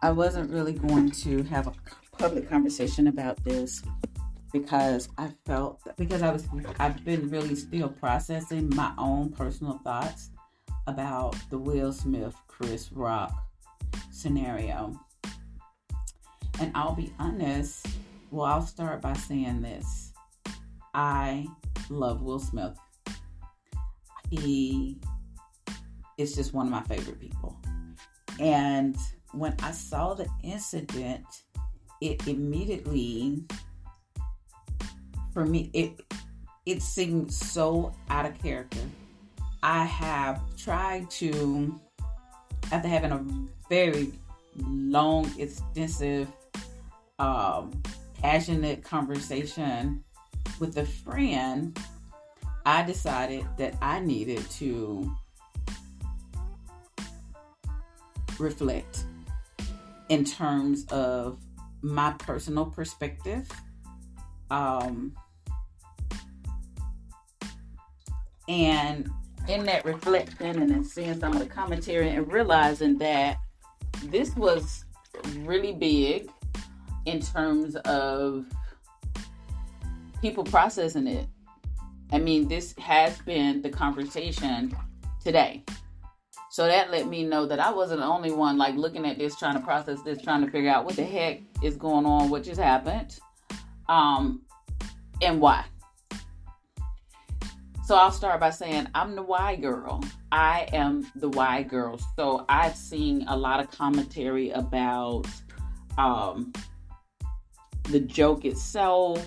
I wasn't really going to have a public conversation about this because I've been really still processing my own personal thoughts about the Will Smith Chris Rock scenario. And I'll be honest, well, I'll start by saying this. I love Will Smith. He is just one of my favorite people. And when I saw the incident, it immediately, for me, it seemed so out of character. I have tried to, after having a very long, extensive, passionate conversation with a friend, I decided that I needed to reflect in terms of my personal perspective. And in that reflection and then seeing some of the commentary and realizing that this was really big in terms of people processing it. I mean, this has been the conversation today. So that let me know that I wasn't the only one like looking at this, trying to process this, trying to figure out what the heck is going on, what just happened, and why. So I'll start by saying I'm the why girl. I am the why girl. So I've seen a lot of commentary about the joke itself,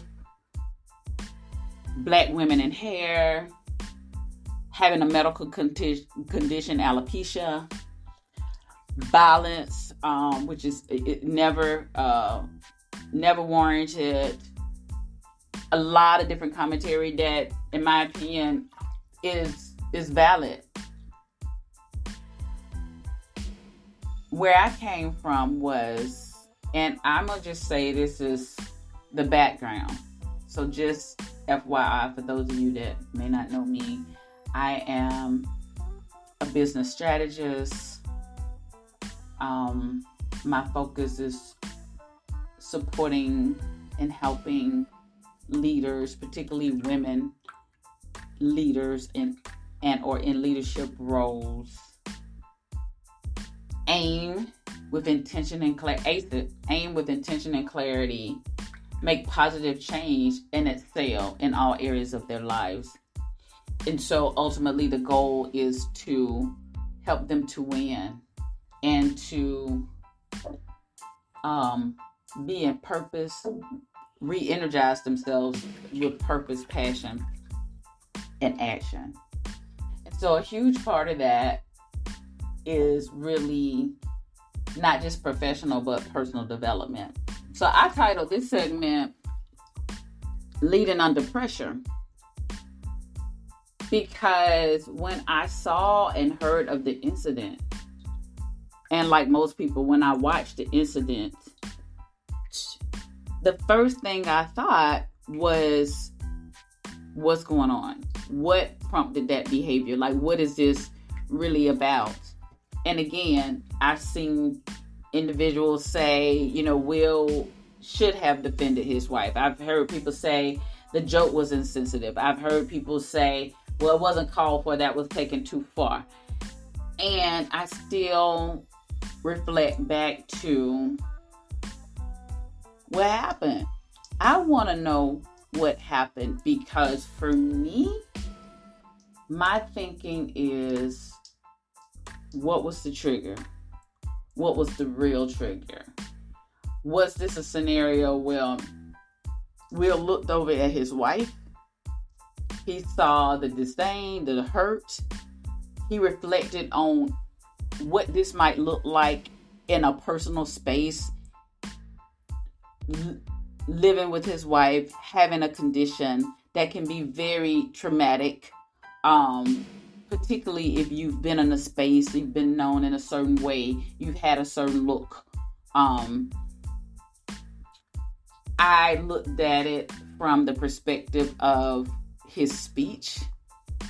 black women in hair, having a medical condition, alopecia, violence, which is never warranted. A lot of different commentary that, in my opinion, is valid. Where I came from was, and I'm gonna just say this is the background. So just FYI for those of you that may not know me, I am a business strategist. My focus is supporting and helping leaders, particularly women leaders in leadership roles, aim with intention and clarity, make positive change and excel in all areas of their lives. And so ultimately the goal is to help them to win and to be in purpose, re-energize themselves with purpose, passion, and action. And so a huge part of that is really not just professional, but personal development. So I titled this segment, Leading Under Pressure, because when I saw and heard of the incident, and like most people, when I watched the incident, the first thing I thought was, what's going on? What prompted that behavior? Like, what is this really about? And again, I've seen individuals say, Will should have defended his wife. I've heard people say the joke was insensitive. I've heard people say, well, it wasn't called for, that was taken too far. And I still reflect back to what happened. I want to know what happened, because for me, my thinking is, what was the trigger? What was the real trigger? Was this a scenario where Will looked over at his wife? He saw the disdain, the hurt. He reflected on what this might look like in a personal space, living with his wife, having a condition that can be very traumatic, particularly if you've been in a space, you've been known in a certain way, you've had a certain look. I looked at it from the perspective of his speech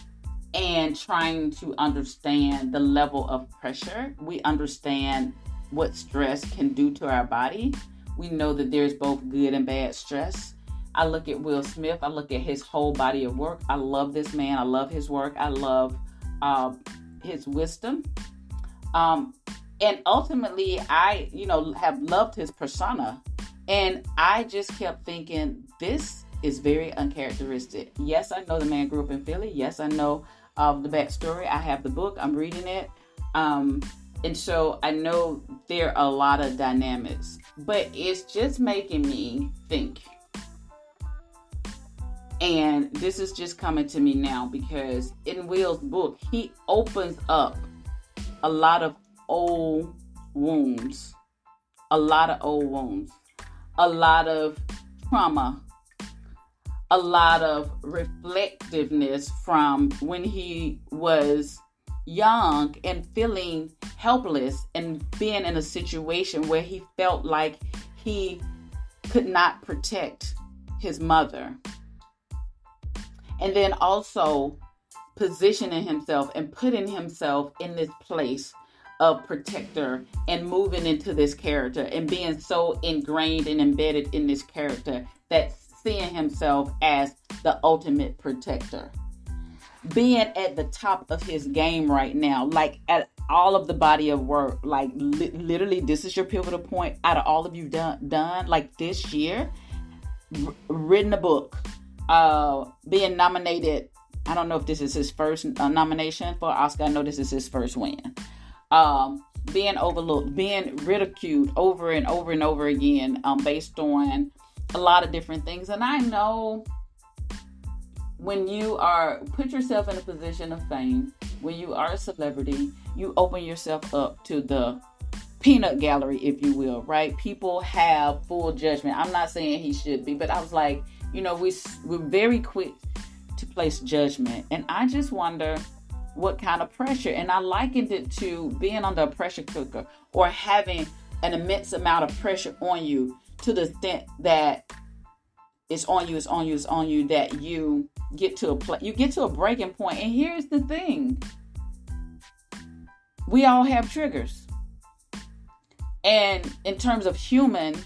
and trying to understand the level of pressure. We understand what stress can do to our body. We know that there's both good and bad stress. I look at Will Smith. I look at his whole body of work. I love this man. I love his work. I love his wisdom. And ultimately, I, have loved his persona. And I just kept thinking, this is very uncharacteristic. Yes, I know the man grew up in Philly. Yes, I know the backstory. I have the book. I'm reading it. And so I know there are a lot of dynamics. But it's just making me think. And this is just coming to me now because in Will's book, he opens up a lot of old wounds, a lot of trauma, a lot of reflectiveness from when he was young and feeling helpless and being in a situation where he felt like he could not protect his mother. And then also positioning himself and putting himself in this place of protector and moving into this character and being so ingrained and embedded in this character that seeing himself as the ultimate protector. Being at the top of his game right now, like at all of the body of work, like literally this is your pivotal point out of all of you done like this year, written a book, being nominated. I don't know if this is his first nomination for Oscar. I know this is his first win. Being overlooked, being ridiculed over and over and over again, based on a lot of different things. And I know when you put yourself in a position of fame, when you are a celebrity, you open yourself up to the peanut gallery, if you will, right? People have full judgment. I'm not saying he should be, but I was like, we're very quick to place judgment. And I just wonder what kind of pressure. And I likened it to being under a pressure cooker or having an immense amount of pressure on you to the extent that it's on you, that you get to a breaking point. And here's the thing. We all have triggers. And in terms of human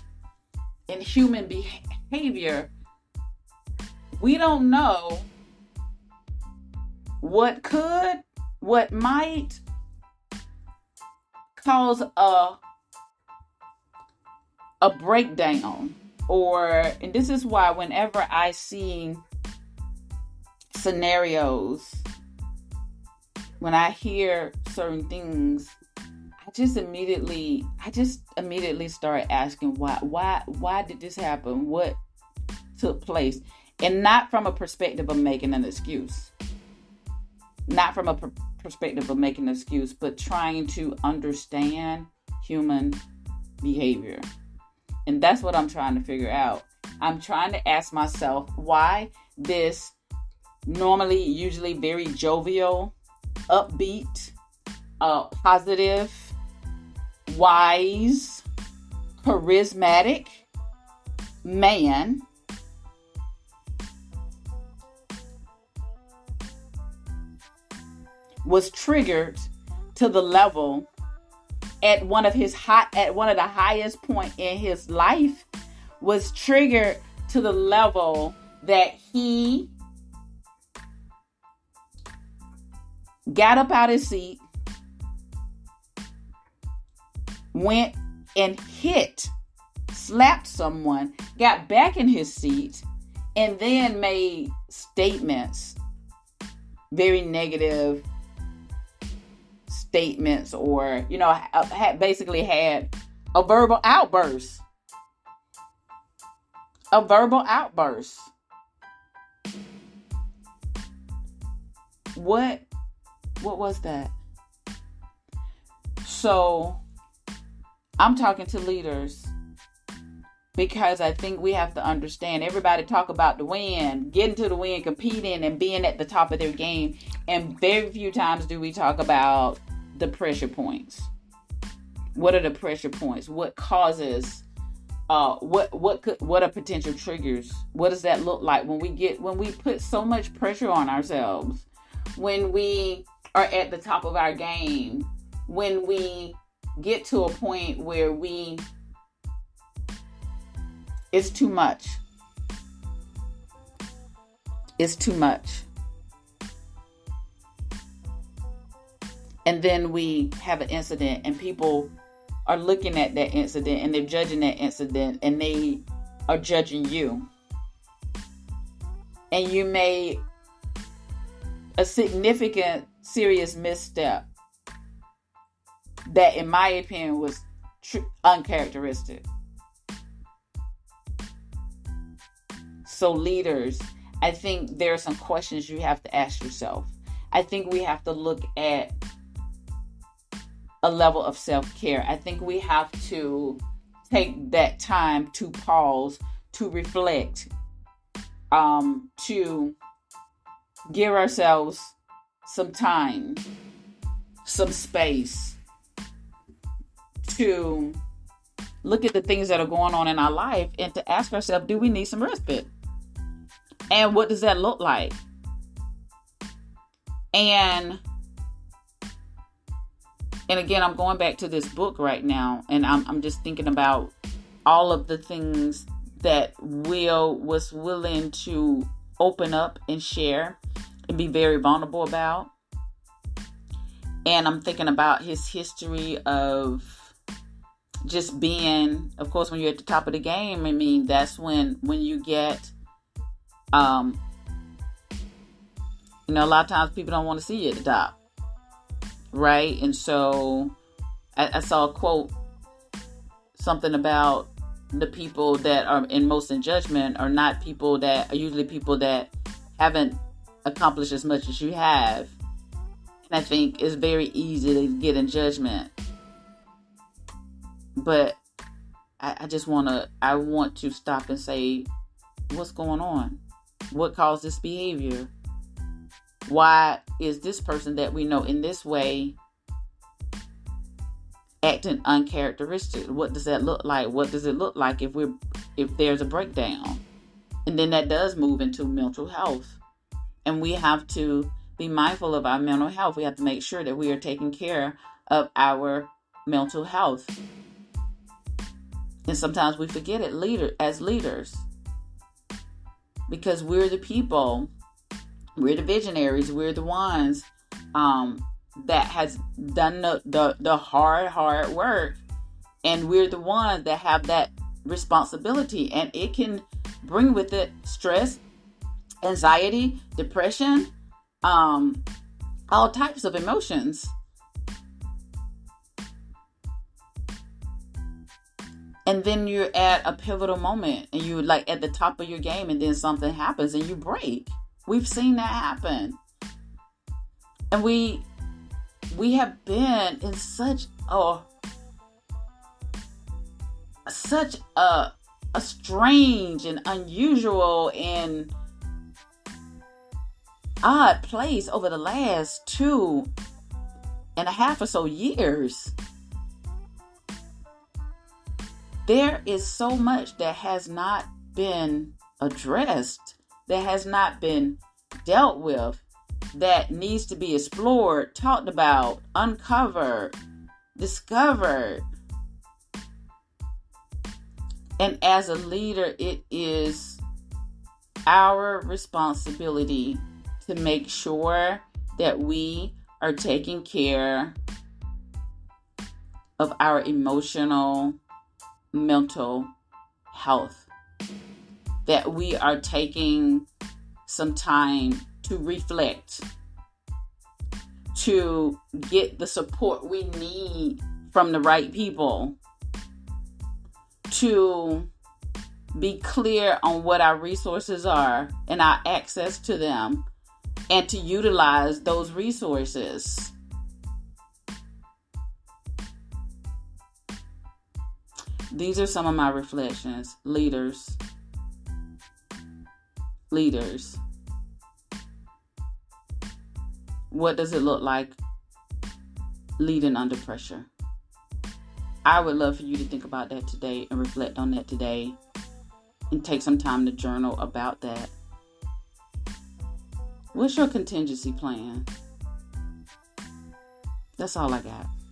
behavior, we don't know what might cause a breakdown. And this is why whenever I see scenarios, when I hear certain things, I just immediately start asking why did this happen? What took place? And not from a perspective of making an excuse. Not from a perspective of making an excuse, but trying to understand human behavior. And that's what I'm trying to figure out. I'm trying to ask myself why this usually very jovial, upbeat, positive, wise, charismatic man was triggered to the level at one of the highest point in his life, was triggered to the level that he got up out his seat, went and slapped someone, got back in his seat, and then made statements, very negative statements, or basically had a verbal outburst. What was that? So I'm talking to leaders because I think we have to understand, everybody talk about the win, getting to the win, competing and being at the top of their game. And very few times do we talk about the pressure points. What are the pressure points? What causes, what are potential triggers? What does that look like when we put so much pressure on ourselves, when we are at the top of our game, when we get to a point where it's too much. It's too much. And then we have an incident and people are looking at that incident and they're judging that incident and they are judging you. And you made a significant, serious misstep that, in my opinion, was uncharacteristic. So leaders, I think there are some questions you have to ask yourself. I think we have to look at a level of self-care. I think we have to take that time to pause, to reflect, to give ourselves some time, some space to look at the things that are going on in our life and to ask ourselves, do we need some respite? And what does that look like? And again, I'm going back to this book right now, and I'm just thinking about all of the things that Will was willing to open up and share and be very vulnerable about. And I'm thinking about his history of just being, of course, when you're at the top of the game, I mean, that's when you get, a lot of times people don't want to see you at the top. Right? And so I saw a quote, something about the people that are most in judgment are not people that are usually people that haven't accomplished as much as you have. And I think it's very easy to get in judgment. But I want to stop and say, what's going on? What caused this behavior? Why is this person that we know in this way acting uncharacteristic? What does that look like? What does it look like if there's a breakdown? And then that does move into mental health. And we have to be mindful of our mental health. We have to make sure that we are taking care of our mental health. And sometimes we forget it as leaders. Because we're the people, we're the visionaries, we're the ones that has done the hard work. And we're the ones that have that responsibility. And it can bring with it stress, anxiety, depression, all types of emotions. And then you're at a pivotal moment and you're like at the top of your game and then something happens and you break. We've seen that happen. And we have been in such a strange and unusual and odd place over the last 2.5 or so years. There is so much that has not been addressed, that has not been dealt with, that needs to be explored, talked about, uncovered, discovered. And as a leader, it is our responsibility to make sure that we are taking care of our emotional, mental health, that we are taking some time to reflect, to get the support we need from the right people, to be clear on what our resources are and our access to them, and to utilize those resources. These are some of my reflections. Leaders. What does it look like leading under pressure? I would love for you to think about that today and reflect on that today and take some time to journal about that. What's your contingency plan? That's all I got.